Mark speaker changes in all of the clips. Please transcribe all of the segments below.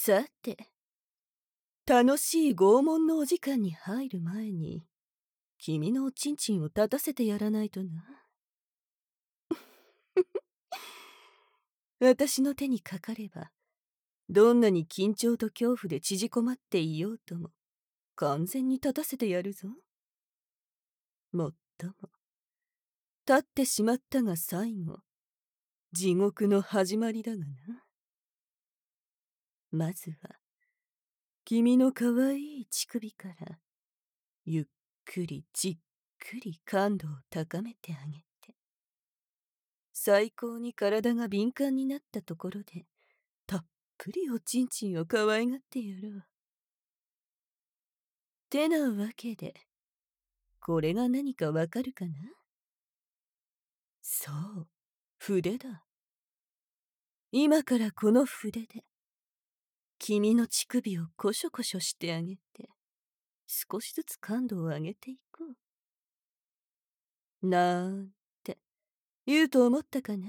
Speaker 1: さて、楽しい拷問のお時間に入る前に、君のおちんちんを立たせてやらないとな。私の手にかかれば、どんなに緊張と恐怖で縮こまっていようとも、完全に立たせてやるぞ。もっとも、立ってしまったが最後、地獄の始まりだがな。まずは、君の可愛い乳首から、ゆっくりじっくり感度を高めてあげて、最高に体が敏感になったところで、たっぷりおちんちんを可愛がってやろう。てなわけで、これが何かわかるかな？そう、筆だ。今からこの筆で、君の乳首をコショコショしてあげて、少しずつ感度を上げていこう。なんて、言うと思ったかな？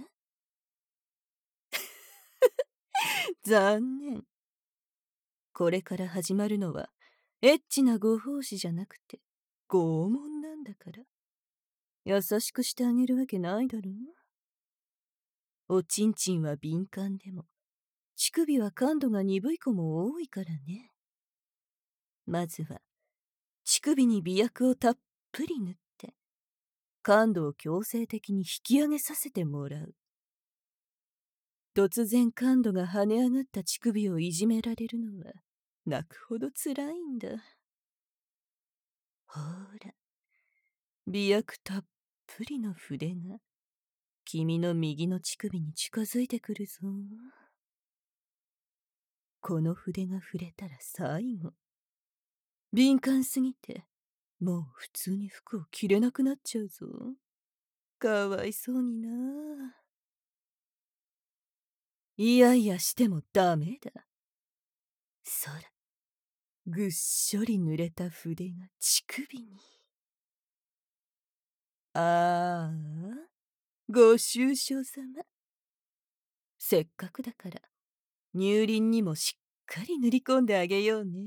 Speaker 1: 残念。これから始まるのは、エッチなご奉仕じゃなくて、拷問なんだから。優しくしてあげるわけないだろう。おちんちんは敏感でも、乳首は感度が鈍い子も多いからね。まずは、乳首に媚薬をたっぷり塗って、感度を強制的に引き上げさせてもらう。突然感度が跳ね上がった乳首をいじめられるのは、泣くほど辛いんだ。ほら、媚薬たっぷりの筆が、君の右の乳首に近づいてくるぞ。この筆が触れたら最後。敏感すぎて、もう普通に服を着れなくなっちゃうぞ。かわいそうにな。いやいやしてもダメだ。そら、ぐっしょり濡れた筆が乳首に。ああ、ご愁傷様。せっかくだから、乳輪にもしっかり塗り込んであげようね。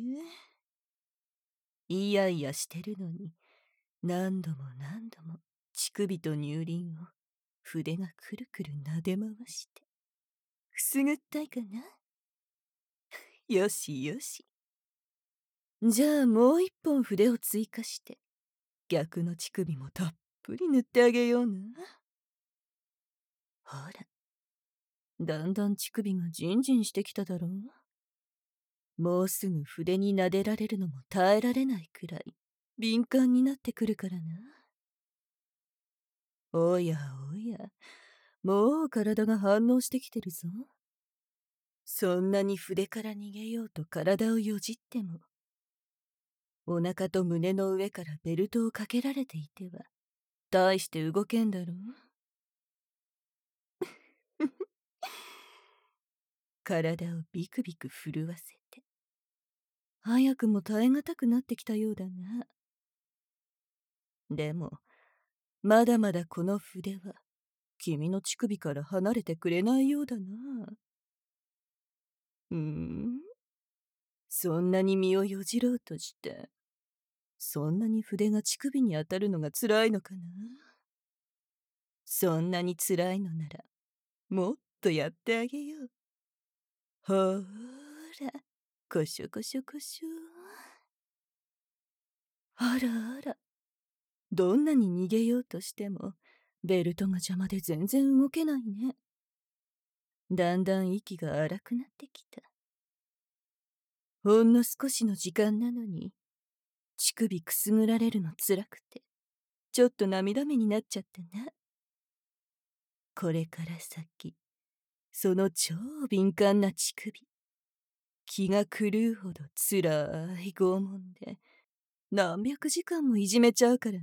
Speaker 1: いやいやしてるのに、何度も何度も乳首と乳輪を筆がくるくる撫で回して。くすぐったいかな？よしよし。じゃあもう一本筆を追加して、逆の乳首もたっぷり塗ってあげような。ほら、だんだん乳首がジンジンしてきただろう。もうすぐ筆に撫でられるのも耐えられないくらい敏感になってくるからな。おやおや、もう体が反応してきてるぞ。そんなに筆から逃げようと体をよじっても、お腹と胸の上からベルトをかけられていては、大して動けんだろう。体をビクビク震わせて。早くも耐え難くなってきたようだな。でも、まだまだこの筆は、君の乳首から離れてくれないようだな。そんなに身をよじろうとして、そんなに筆が乳首に当たるのが辛いのかな。そんなに辛いのなら、もっとやってあげよう。ほーら、こしょこしょこしょ。あらあら、どんなに逃げようとしても、ベルトが邪魔で全然動けないね。だんだん息が荒くなってきた。ほんの少しの時間なのに、乳首くすぐられるの辛くて、ちょっと涙目になっちゃってな。これから先、その超敏感な乳首、気が狂うほど辛い拷問で、何百時間もいじめちゃうからな。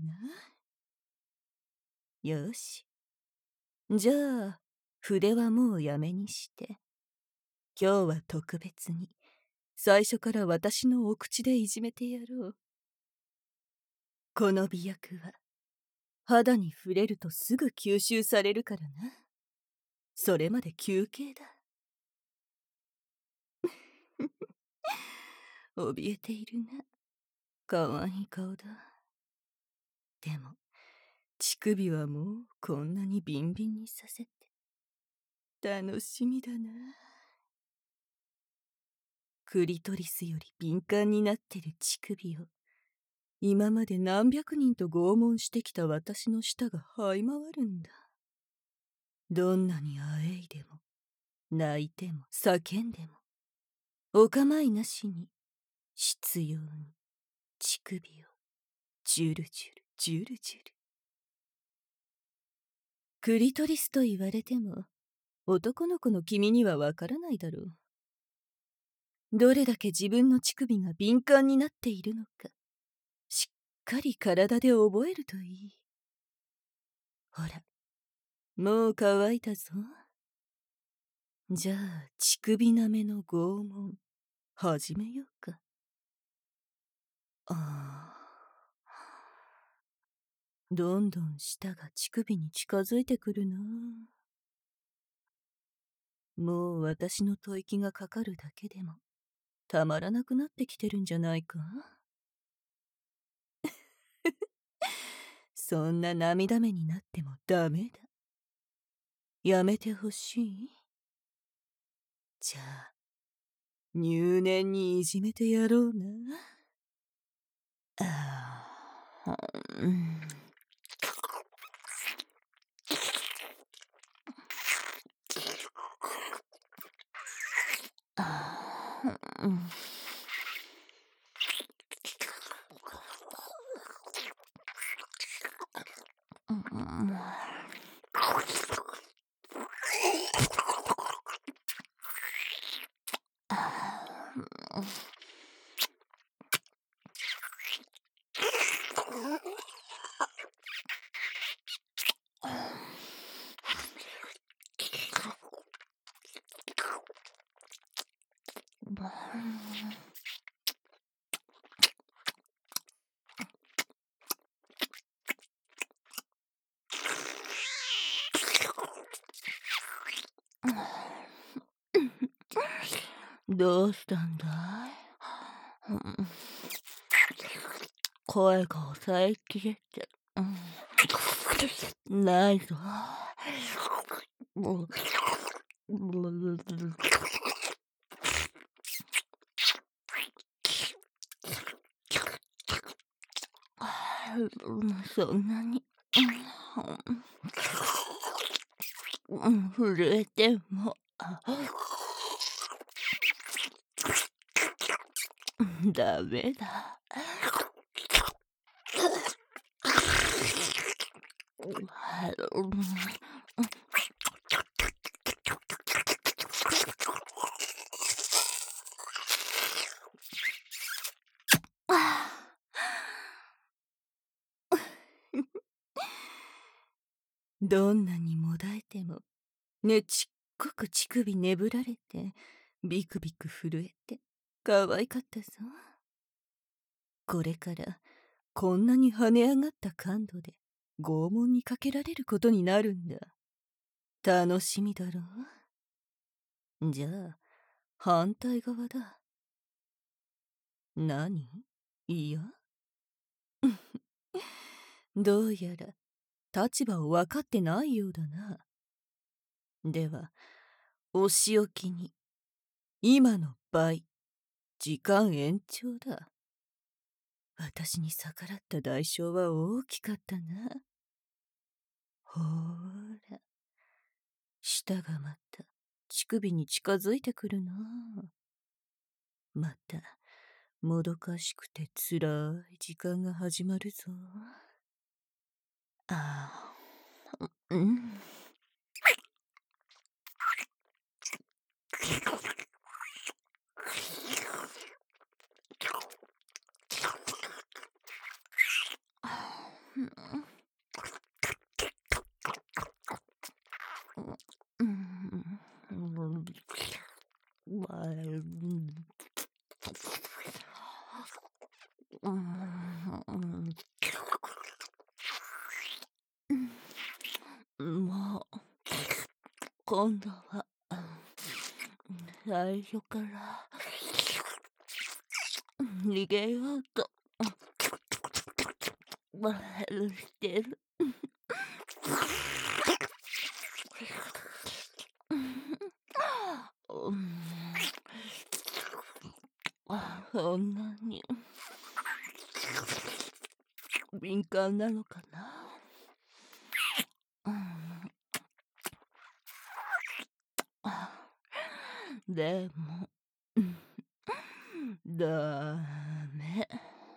Speaker 1: よし。じゃあ、筆はもうやめにして、今日は特別に、最初から私のお口でいじめてやろう。この媚薬は、肌に触れるとすぐ吸収されるからな。それまで休憩だ。 怯えているね。かわいい顔だ。でも、乳首はもうこんなにビンビンにさせて。楽しみだな。クリトリスより敏感になってる乳首を、今まで何百人と拷問してきた私の舌が這い回るんだ。どんなにあえいでも、泣いても叫んでも、お構いなしに、執拗に、乳首を、ジュルジュル、ジュルジュル。クリトリスと言われても、男の子の君にはわからないだろう。どれだけ自分の乳首が敏感になっているのか、しっかり体で覚えるといい。ほら、もう乾いたぞ。じゃあ、乳首舐めの拷問、始めようか。どんどん舌が乳首に近づいてくるな。もう私の吐息がかかるだけでも、たまらなくなってきてるんじゃないか。そんな涙目になってもダメだ。やめてほしい。じゃあ、入念にいじめてやろうな。うん。うん。どうしたんだい？声が抑えきれて、ないぞ。そんなに、震えても、ダメだ。どんなにもだえても、ねちっこく乳首ねぶられて、ビクビク震えて、可愛かったぞ。これから、こんなに跳ね上がった感度で、拷問にかけられることになるんだ。楽しみだろう？じゃあ、反対側だ。何？いやどうやら、立場を分かってないようだな。では、お仕置きに、今の倍、時間延長だ。私に逆らった代償は大きかったな。ほーら、舌がまた、乳首に近づいてくるな。また、もどかしくてつらい時間が始まるぞ。うん。もう、今度は、最初から、 逃げようとマヘルしてる。そんなに敏感なのかな。でもダメ。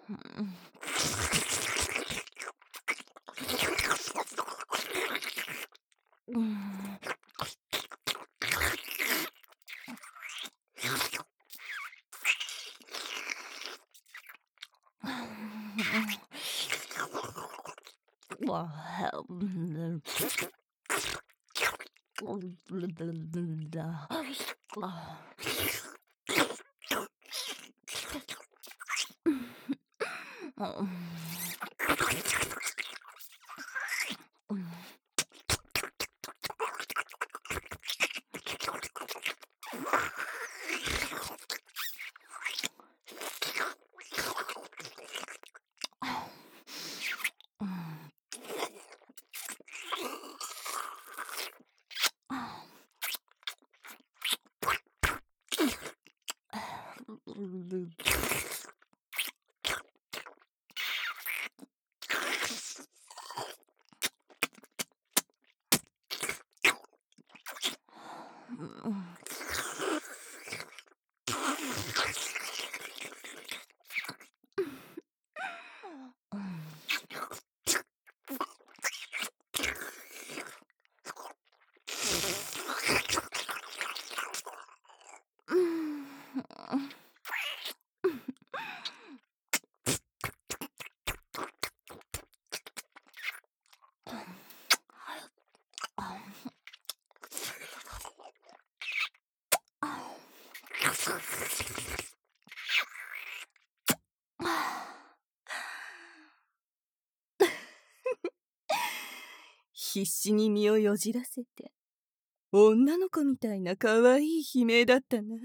Speaker 1: 必死に身をよじらせて女の子みたいな可愛い悲鳴だったな。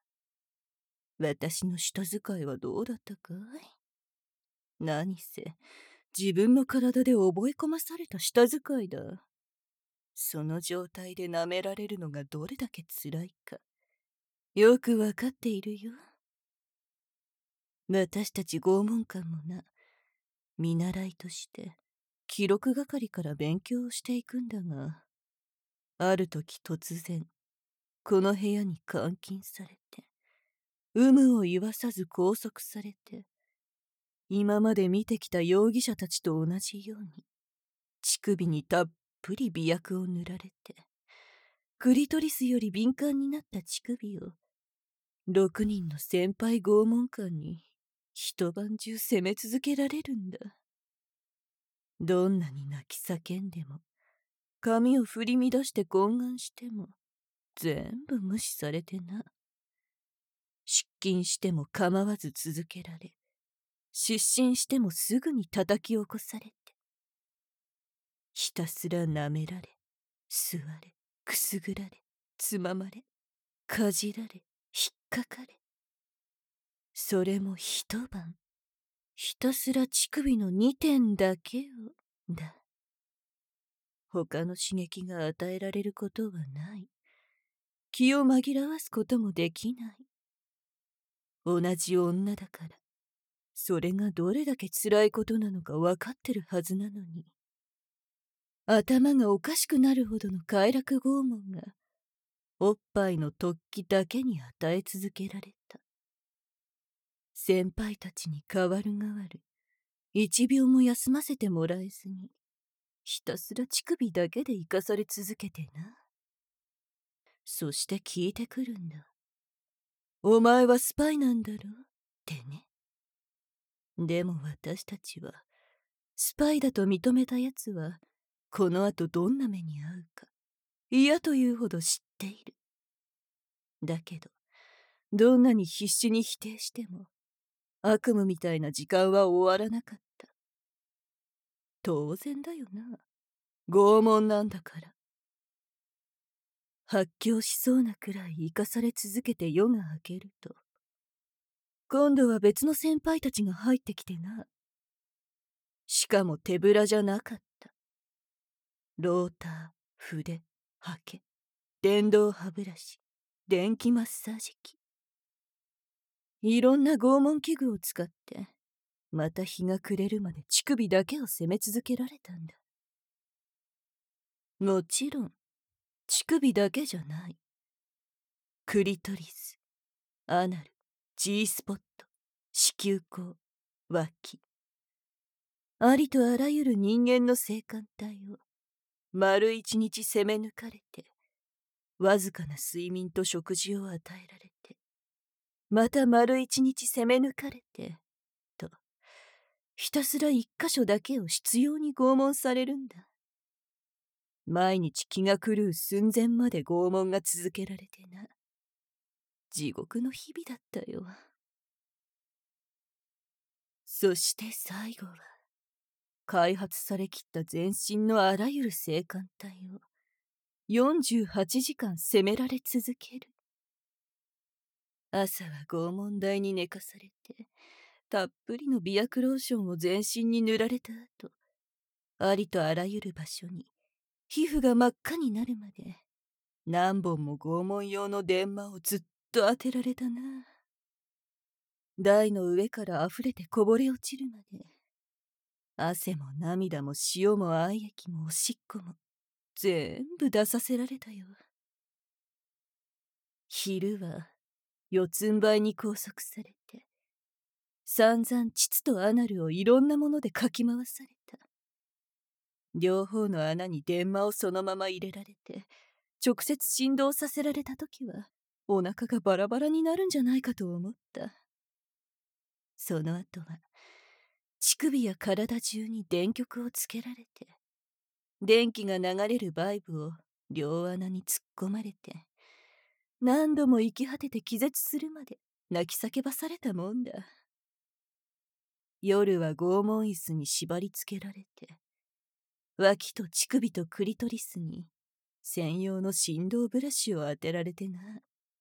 Speaker 1: 私の舌使いはどうだったかい？何せ自分の体で覚え込まされた舌使いだ。その状態で舐められるのがどれだけ辛いかよくわかっているよ。私たち拷問官もな、見習いとして記録係から勉強をしていくんだが、ある時突然この部屋に監禁されて、有無を言わさず拘束されて、今まで見てきた容疑者たちと同じように乳首にたっぷり媚薬を塗られて、クリトリスより敏感になった乳首を6人の先輩拷問官に一晩中責め続けられるんだ。どんなに泣き叫んでも、髪を振り乱して懇願しても全部無視されてな。失禁しても構わず続けられ、失神してもすぐに叩き起こされて、ひたすら舐められ、吸われ、くすぐられ、つままれ、かじられ、引っかかれ。それも一晩、ひたすら乳首の2点だけをだ。他の刺激が与えられることはない。気を紛らわすこともできない。同じ女だから、それがどれだけ辛いことなのか分かってるはずなのに、頭がおかしくなるほどの快楽拷問が、おっぱいの突起だけに与え続けられた。先輩たちに代わる代わる、一秒も休ませてもらえずに、ひたすら乳首だけで生かされ続けてな。そして聞いてくるんだ。お前はスパイなんだろってね。でも私たちは、スパイだと認めた奴は、この後どんな目に遭うか、嫌というほど知っている。だけど、どんなに必死に否定しても、悪夢みたいな時間は終わらなかった。当然だよな。拷問なんだから。発狂しそうなくらい生かされ続けて夜が明けると、 今度は別の先輩たちが入ってきてな。しかも手ぶらじゃなかった。ローター、筆、ハケ、電動歯ブラシ、電気マッサージ機。いろんな拷問器具を使って、また日が暮れるまで乳首だけを責め続けられたんだ。もちろん、乳首だけじゃない。クリトリス、アナル、G スポット、子宮口、脇。ありとあらゆる人間の性感帯を丸一日攻め抜かれて、わずかな睡眠と食事を与えられて、また丸一日攻め抜かれて、と、ひたすら一箇所だけを執拗に拷問されるんだ。毎日気が狂う寸前まで拷問が続けられてな。地獄の日々だったよ。そして最後は、開発されきった全身のあらゆる性感帯を48時間責められ続ける。朝は拷問台に寝かされて、たっぷりの媚薬ローションを全身に塗られた後、ありとあらゆる場所に皮膚が真っ赤になるまで何本も拷問用の電話をずっと当てられたな。台の上から溢れてこぼれ落ちるまで、汗も涙も塩も愛液もおしっこも全部出させられたよ。昼は四つん這いに拘束されて、散々膣とアナルをいろんなものでかき回された。両方の穴に電話をそのまま入れられて、直接振動させられたときは、お腹がバラバラになるんじゃないかと思った。その後は、乳首や体中に電極をつけられて、電気が流れるバイブを両穴に突っ込まれて、何度も息果てて気絶するまで泣き叫ばされたもんだ。夜は拷問椅子に縛り付けられて、脇と乳首とクリトリスに専用の振動ブラシを当てられてな。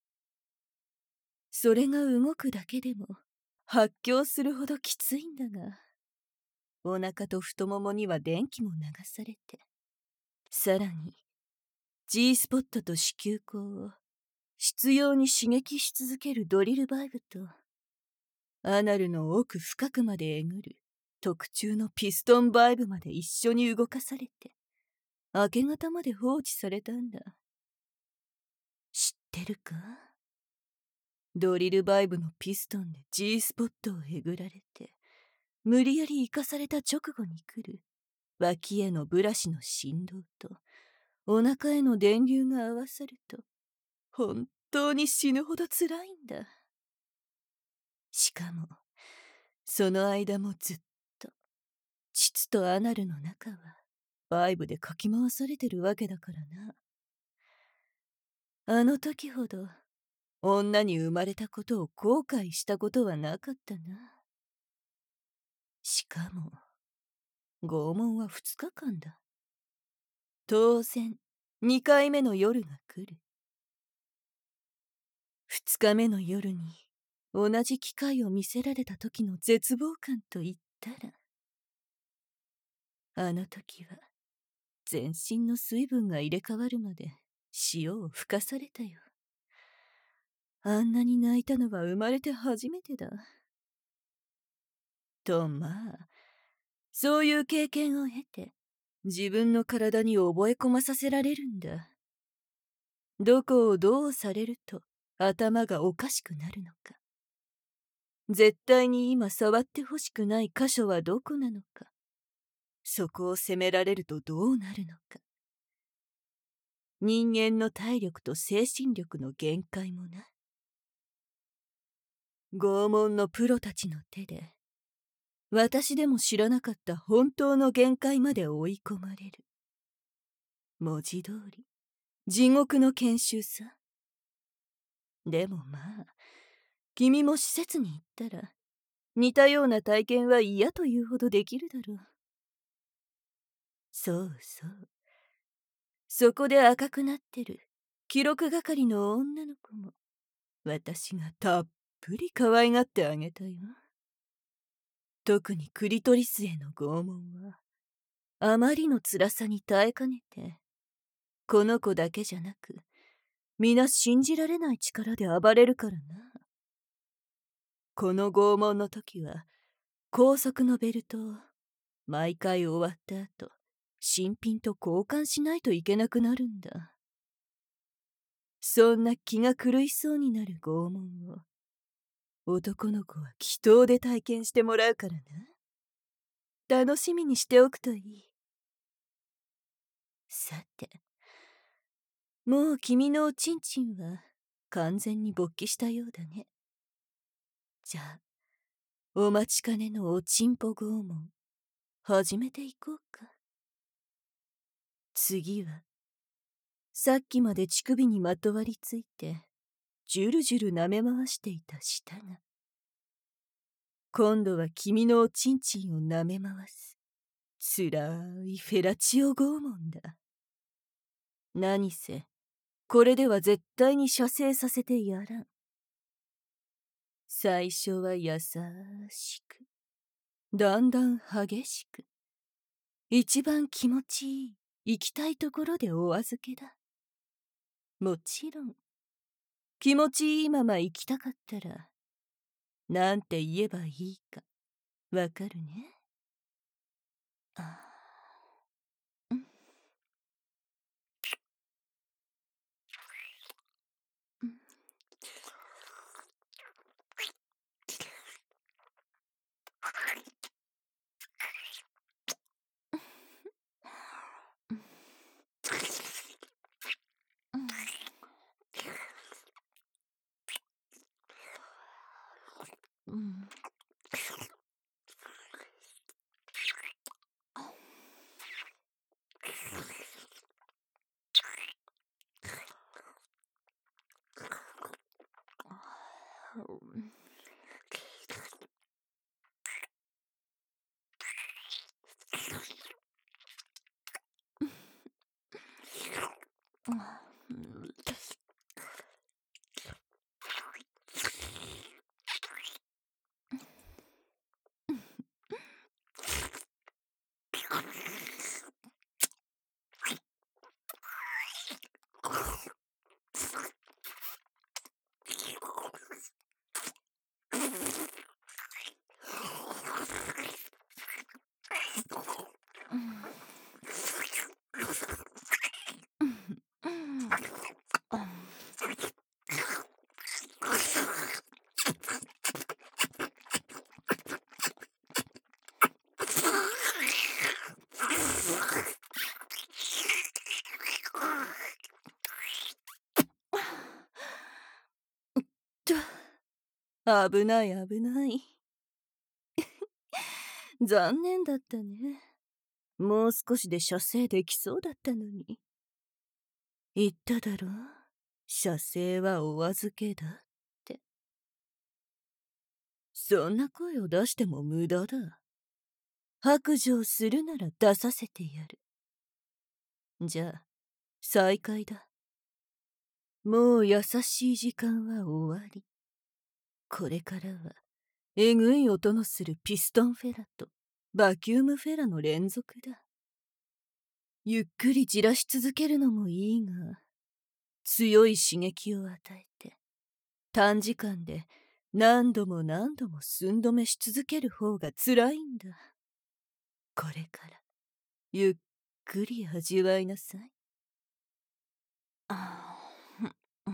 Speaker 1: それが動くだけでも発狂するほどきついんだが、お腹と太ももには電気も流されて、さらに G スポットと子宮口を執拗に刺激し続けるドリルバイブと、アナルの奥深くまでえぐる特注のピストンバイブまで一緒に動かされて、明け方まで放置されたんだ。知ってるか？ドリルバイブのピストンで G スポットをえぐられて、無理やり生かされた直後に来る脇へのブラシの振動とお腹への電流が合わさると、本当に死ぬほど辛いんだ。しかも、その間もずっと、膣とアナルの中は、バイブでかき回されてるわけだからな。あの時ほど、女に生まれたことを後悔したことはなかったな。しかも、拷問は2日間だ。当然、2回目の夜が来る。2日目の夜に、同じ機会を見せられた時の絶望感と言ったら、あの時は、全身の水分が入れ替わるまで塩を吹かされたよ。あんなに泣いたのは生まれて初めてだ。とまあ、そういう経験を経て、自分の体に覚え込まさせられるんだ。どこをどうされると頭がおかしくなるのか。絶対に今触ってほしくない箇所はどこなのか。そこを責められるとどうなるのか。人間の体力と精神力の限界もな。拷問のプロたちの手で、私でも知らなかった本当の限界まで追い込まれる。文字通り、地獄の研修さ。でもまあ、君も施設に行ったら、似たような体験は嫌というほどできるだろう。そうそう。そこで赤くなってる記録係の女の子も、私がたっぷり可愛がってあげたよ。特にクリトリスへの拷問は、あまりの辛さに耐えかねて、この子だけじゃなく、皆信じられない力で暴れるからな。この拷問の時は、高速のベルトを毎回終わった後、新品と交換しないといけなくなるんだ。そんな気が狂いそうになる拷問を、男の子は祈祷で体験してもらうからな。楽しみにしておくといい。さて、もう君のおちんちんは完全に勃起したようだね。じゃあ、お待ちかねのおちんぽ拷問、始めていこうか。次は、さっきまで乳首にまとわりついて、ジュルジュル舐め回していた舌が、今度は君のおちんちんを舐め回す、つらいフェラチオ拷問だ。何せ、これでは絶対に射精させてやらん。最初は優しく、だんだん激しく、一番気持ちいい、行きたいところでお預けだ。もちろん、気持ちいいまま行きたかったら、なんて言えばいいか、わかるね。あー、うん、うん、うん。危ない危ない。残念だったね。もう少しで射精できそうだったのに。言っただろ、射精はお預けだって。そんな声を出しても無駄だ。白状するなら出させてやる。じゃあ、再開だ。もう優しい時間は終わり。これからは、えぐい音のするピストンフェラとバキュームフェラの連続だ。ゆっくりじらし続けるのもいいが、強い刺激を与えて、短時間で何度も何度も寸止めし続ける方が辛いんだ。これから、ゆっくり味わいなさい。ああ、うん。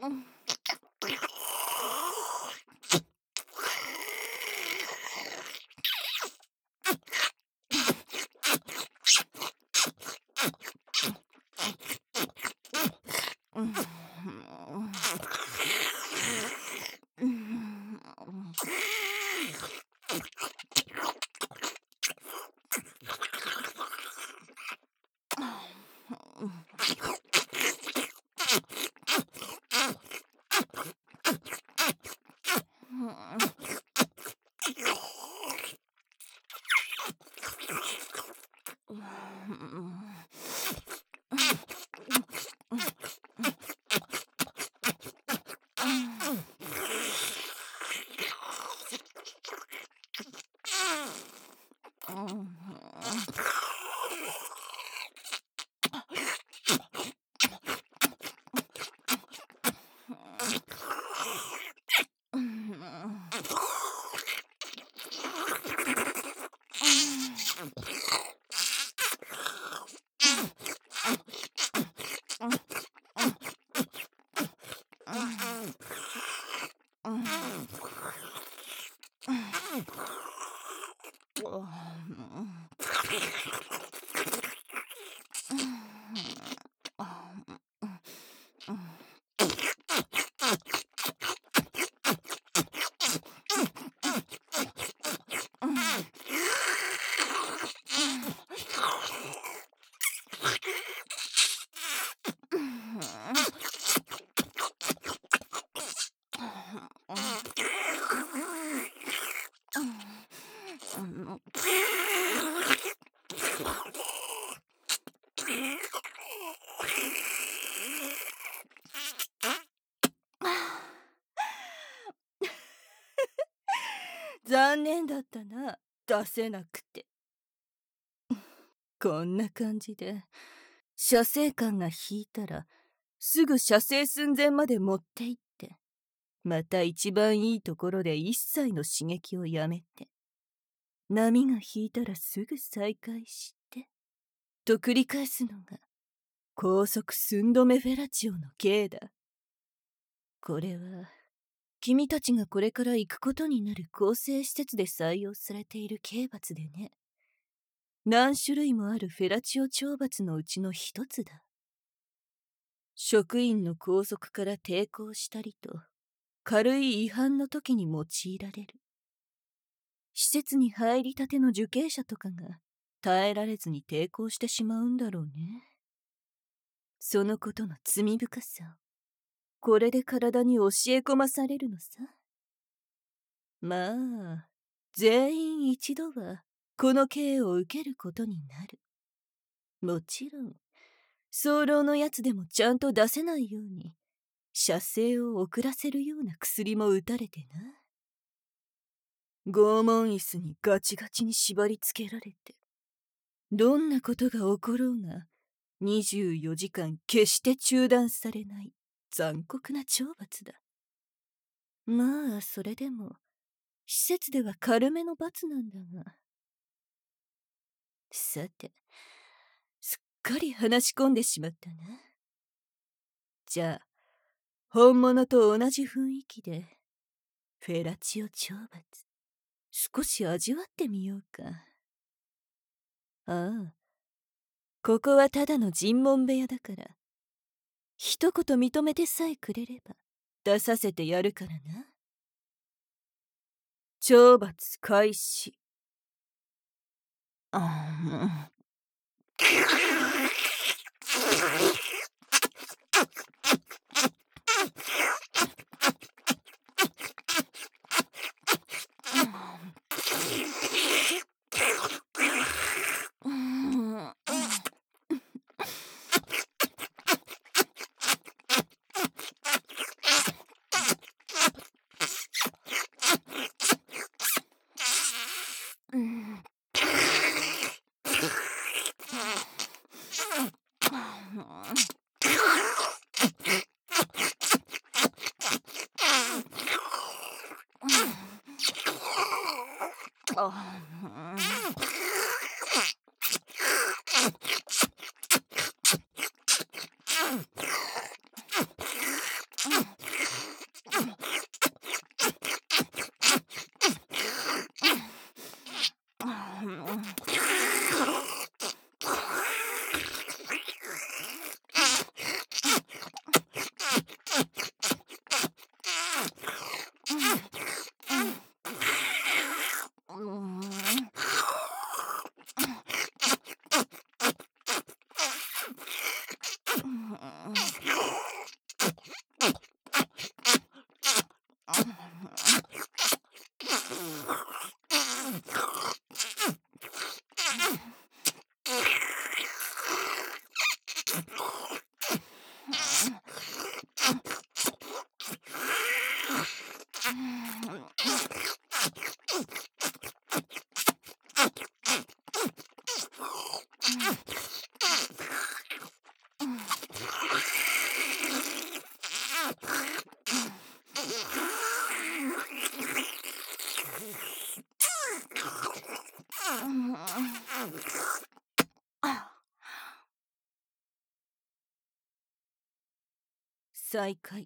Speaker 1: 残念だったな、出せなくて。こんな感じで射精管が引いたらすぐ射精寸前まで持って行って、また一番いいところで一切の刺激をやめて、波が引いたらすぐ再開してと繰り返すのが高速寸止めフェラチオの芸だ。これは君たちがこれから行くことになる更生施設で採用されている刑罰でね。何種類もあるフェラチオ懲罰のうちの一つだ。職員の拘束から抵抗したりと軽い違反の時に用いられる。施設に入りたての受刑者とかが耐えられずに抵抗してしまうんだろうね。そのことの罪深さをこれで体に教え込まされるのさ。まあ、全員一度はこの刑を受けることになる。もちろん早漏のやつでもちゃんと出せないように射精を遅らせるような薬も打たれてな。拷問椅子にガチガチに縛り付けられて、どんなことが起ころうが24時間決して中断されない残酷な懲罰だ。まあそれでも施設では軽めの罰なんだが。さて、すっかり話し込んでしまったな。じゃあ本物と同じ雰囲気でフェラチオ懲罰少し味わってみようか。ああ、ここはただの尋問部屋だから一言認めてさえくれれば出させてやるからな。懲罰開始。 再開。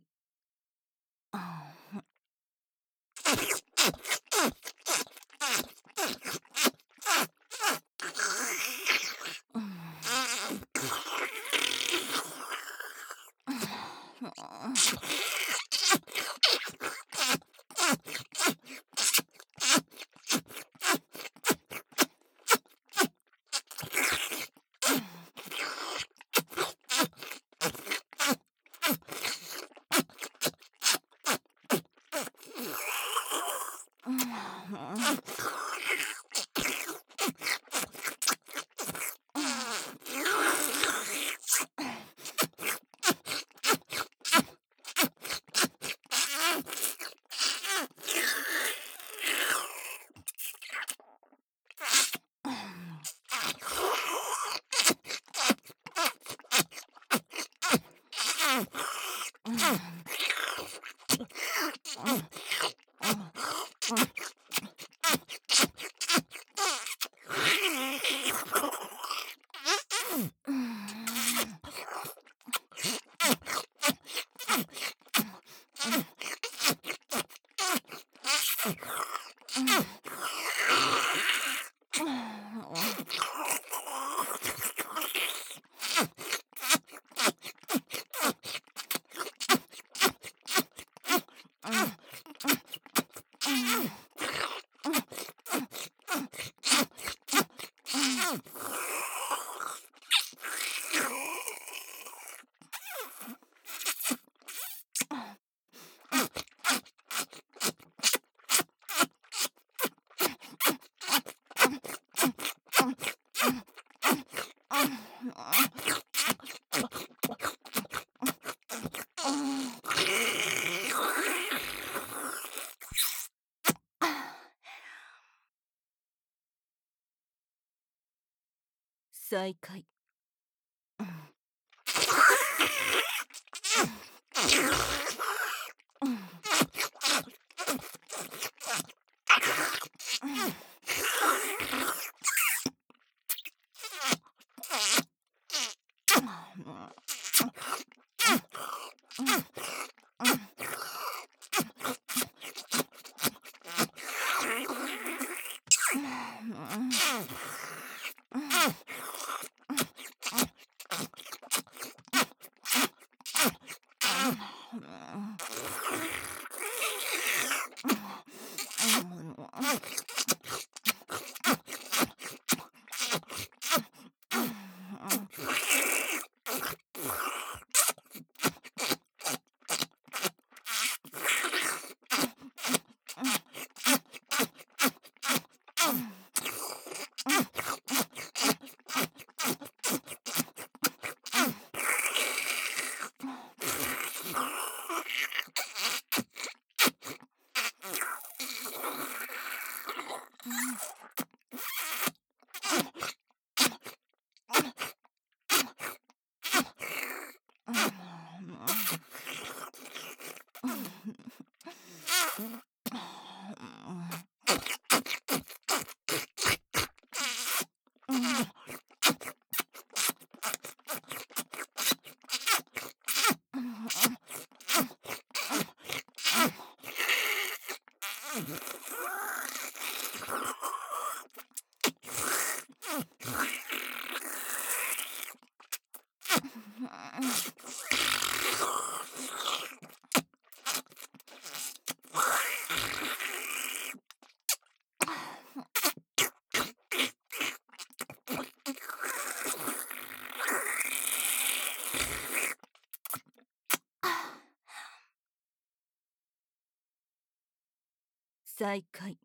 Speaker 1: 再開。再開。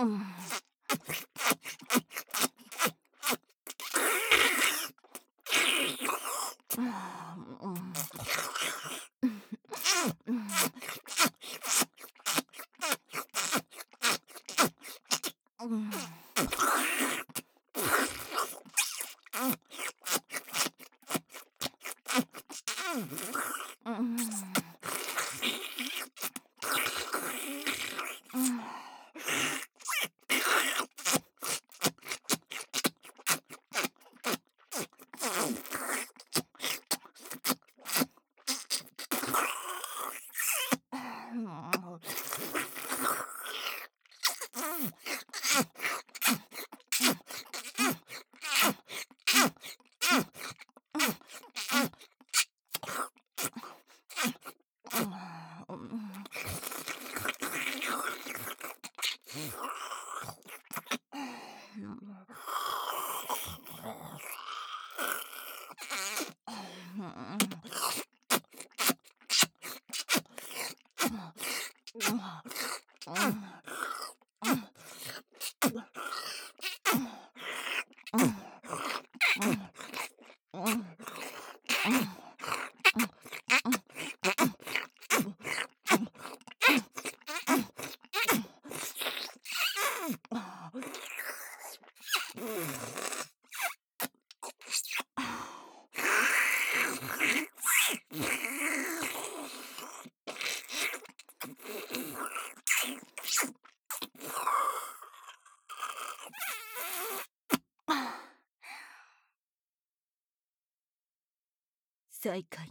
Speaker 1: 再開。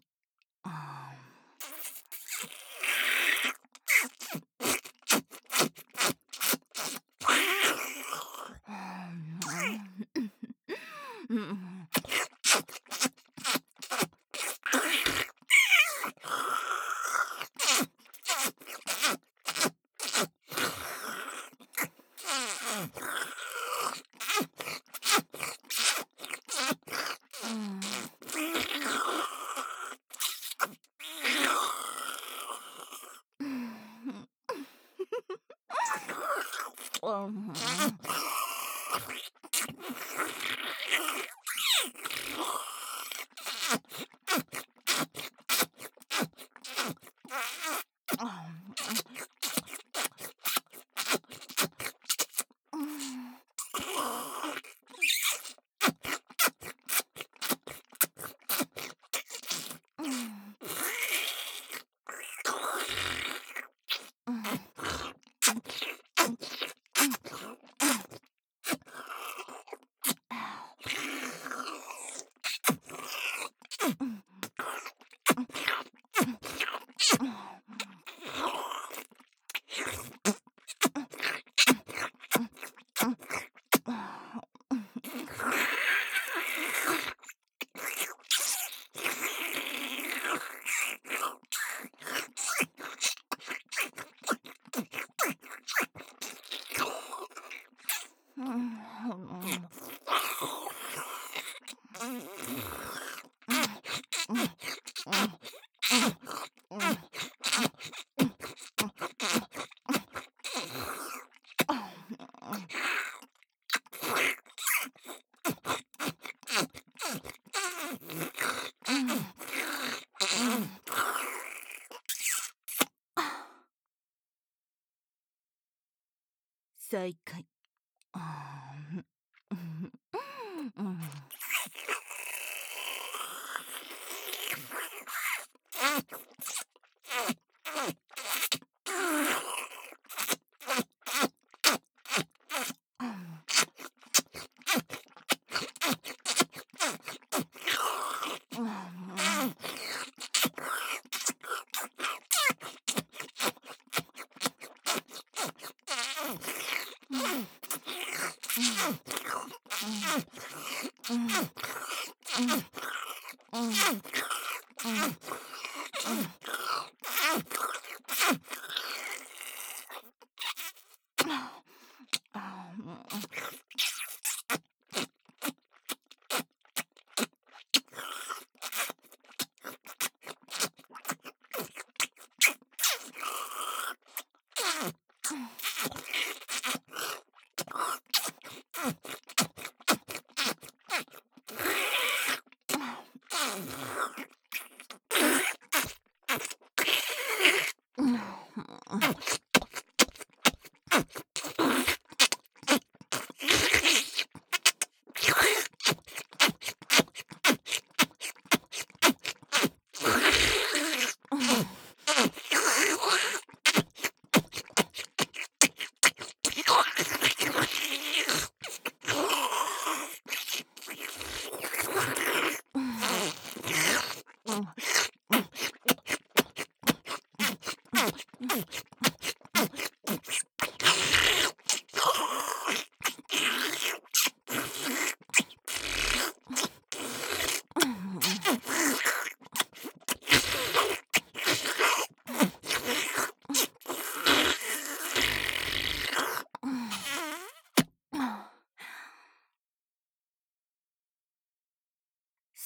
Speaker 1: 再開。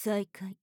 Speaker 1: 再開。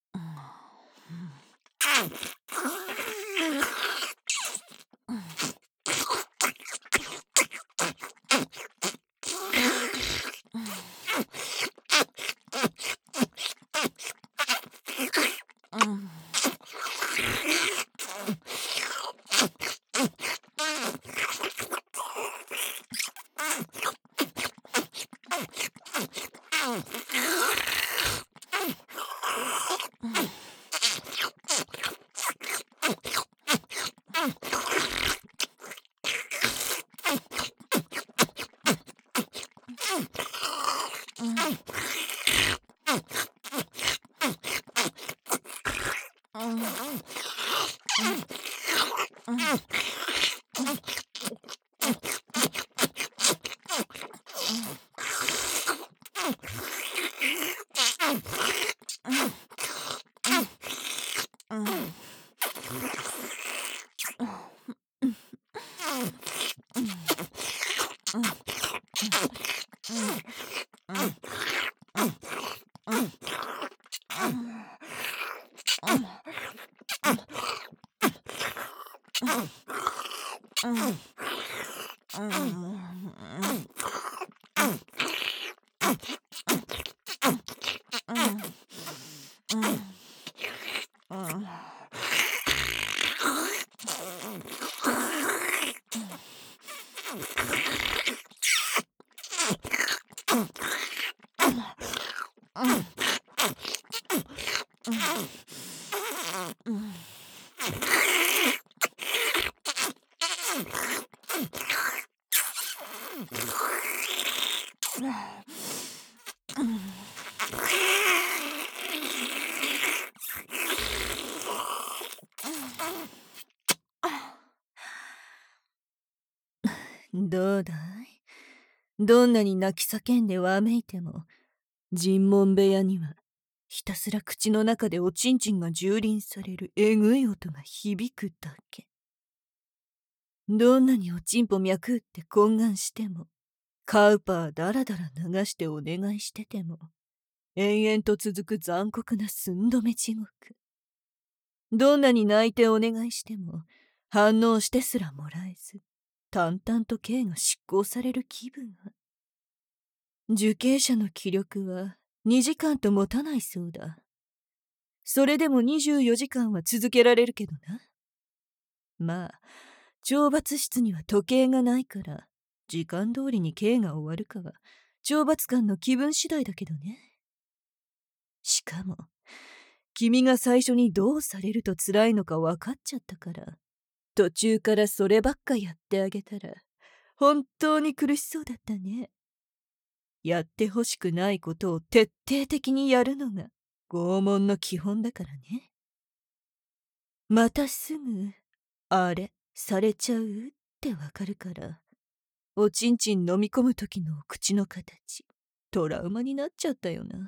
Speaker 1: どうだい？どんなに泣き叫んでわめいても、尋問部屋にはひたすら口の中でおちんちんが蹂躙されるえぐい音が響くだけ。どんなにおちんぽ脈打って懇願しても、カウパーだらだら流してお願いしてても、延々と続く残酷な寸止め地獄。どんなに泣いてお願いしても、反応してすらもらえず、淡々と刑が執行される気分は。受刑者の気力は2時間と持たないそうだ。それでも24時間は続けられるけどな。まあ、懲罰室には時計がないから、時間通りに刑が終わるかは、懲罰官の気分次第だけどね。しかも、君が最初にどうされると辛いのか分かっちゃったから、途中からそればっかやってあげたら、本当に苦しそうだったね。やってほしくないことを徹底的にやるのが拷問の基本だからね。またすぐ、あれ、されちゃうってわかるから、おちんちん飲み込む時の口の形、トラウマになっちゃったよな。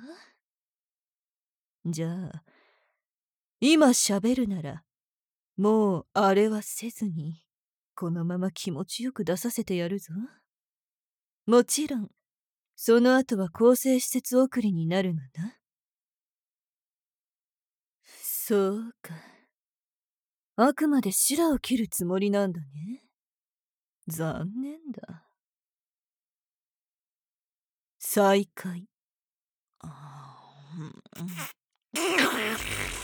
Speaker 1: じゃあ、今喋るなら、もうあれはせずに、このまま気持ちよく出させてやるぞ。もちろん、その後は更生施設送りになるがな。そうか。あくまで白を切るつもりなんだね。残念だ。再開。